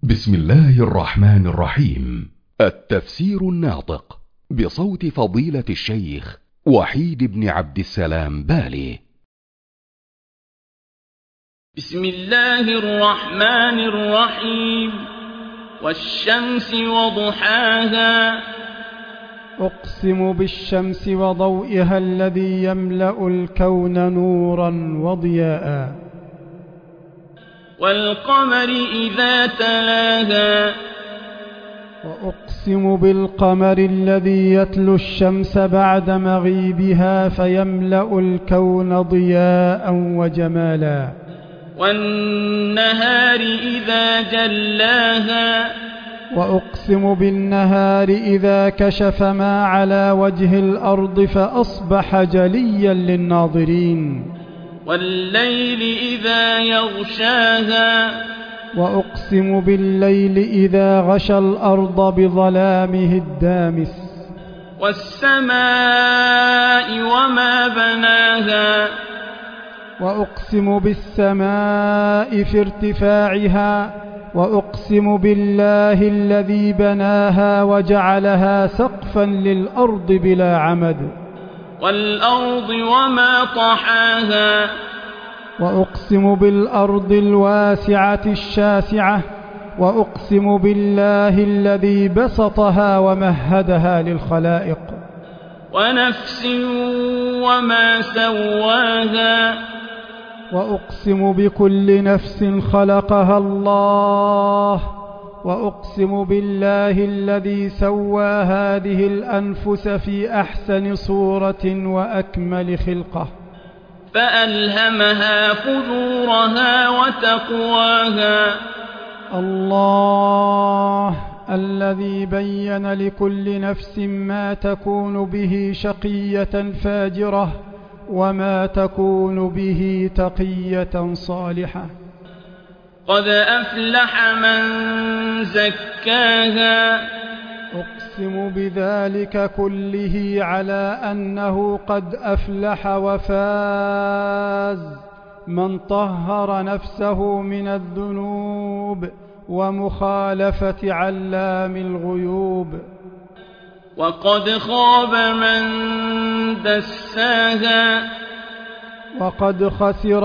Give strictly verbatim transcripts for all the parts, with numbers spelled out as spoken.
بسم الله الرحمن الرحيم. التفسير الناطق بصوت فضيلة الشيخ وحيد بن عبد السلام بالي. بسم الله الرحمن الرحيم. والشمس وضحاها. أقسم بالشمس وضوئها الذي يملأ الكون نورا وضياء. والقمر إذا تلاها. وأقسم بالقمر الذي يتلو الشمس بعد مغيبها فيملأ الكون ضياء وجمالا. والنهار إذا جلاها. وأقسم بالنهار إذا كشف ما على وجه الأرض فأصبح جليا للناظرين. والليل إذا يغشاها. وأقسم بالليل إذا غشى الأرض بظلامه الدامس. والسماء وما بناها. وأقسم بالسماء في ارتفاعها. وأقسم بالله الذي بناها وجعلها سقفا للأرض بلا عمد. والأرض وما طحاها. وأقسم بالأرض الواسعة الشاسعة. وأقسم بالله الذي بسطها ومهدها للخلائق. ونفس وما سواها. وأقسم بكل نفس خلقها الله. وأقسم بالله الذي سوى هذه الأنفس في أحسن صورة وأكمل خلقة. فألهمها فجورها وتقواها. الله الذي بين لكل نفس ما تكون به شقية فاجرة وما تكون به تقية صالحة. قد أفلح من زكاها. أقسم بذلك كله على أنه قد أفلح وفاز من طهر نفسه من الذنوب ومخالفة علام الغيوب. وقد خاب من دساها. وقد خسر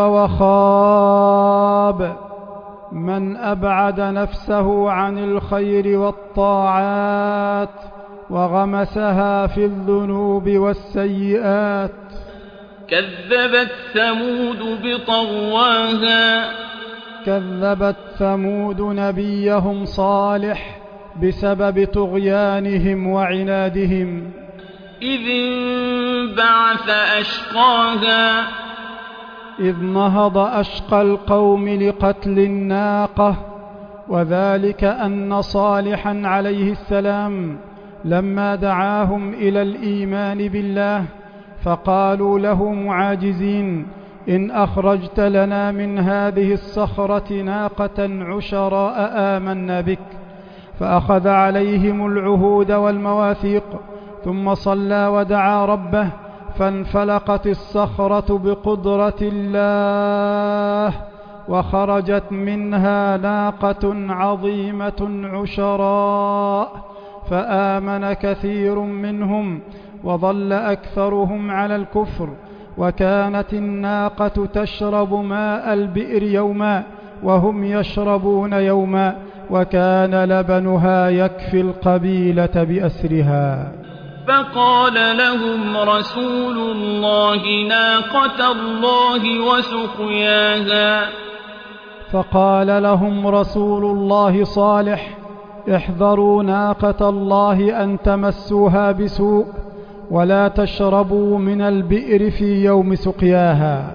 وخاب من أبعد نفسه عن الخير والطاعات وغمسها في الذنوب والسيئات. كذبت ثمود بطغواها. كذبت ثمود نبيهم صالح بسبب طغيانهم وعنادهم. إذ انبعث أشقاها. إذ نهض أشقى القوم لقتل الناقة. وذلك أن صالحا عليه السلام لما دعاهم إلى الإيمان بالله فقالوا له معاجزين: إن أخرجت لنا من هذه الصخرة ناقة عشراء آمنا بك. فأخذ عليهم العهود والمواثيق ثم صلى ودعا ربه فانفلقت الصخرة بقدرة الله وخرجت منها ناقة عظيمة عشراء فآمن كثير منهم وظل أكثرهم على الكفر. وكانت الناقة تشرب ماء البئر يوما وهم يشربون يوما وكان لبنها يكفي القبيلة بأسرها. فقال لهم رسول الله ناقة الله وسقياها. فقال لهم رسول الله صالح: احذروا ناقة الله أن تمسوها بسوء ولا تشربوا من البئر في يوم سقياها.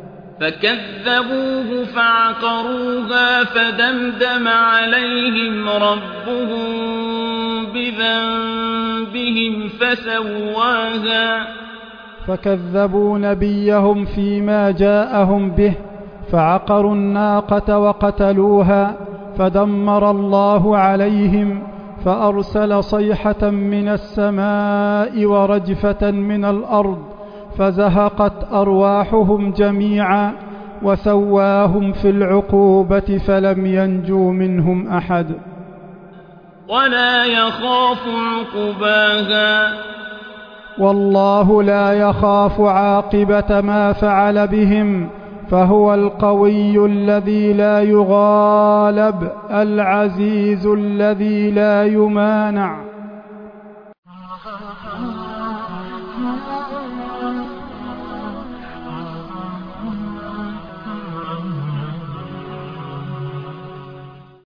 فكذبوه فعقروها فدمدم عليهم ربهم بذنبهم فسواها. فكذبوا نبيهم فيما جاءهم به فعقروا الناقة وقتلوها فدمر الله عليهم فأرسل صيحة من السماء ورجفة من الأرض فزهقت أرواحهم جميعا وسواهم في العقوبة فلم ينجو منهم أحد. ولا يخاف عقباها والله لا يخاف عاقبة ما فعل بهم، فهو القوي الذي لا يغالب، العزيز الذي لا يمانع.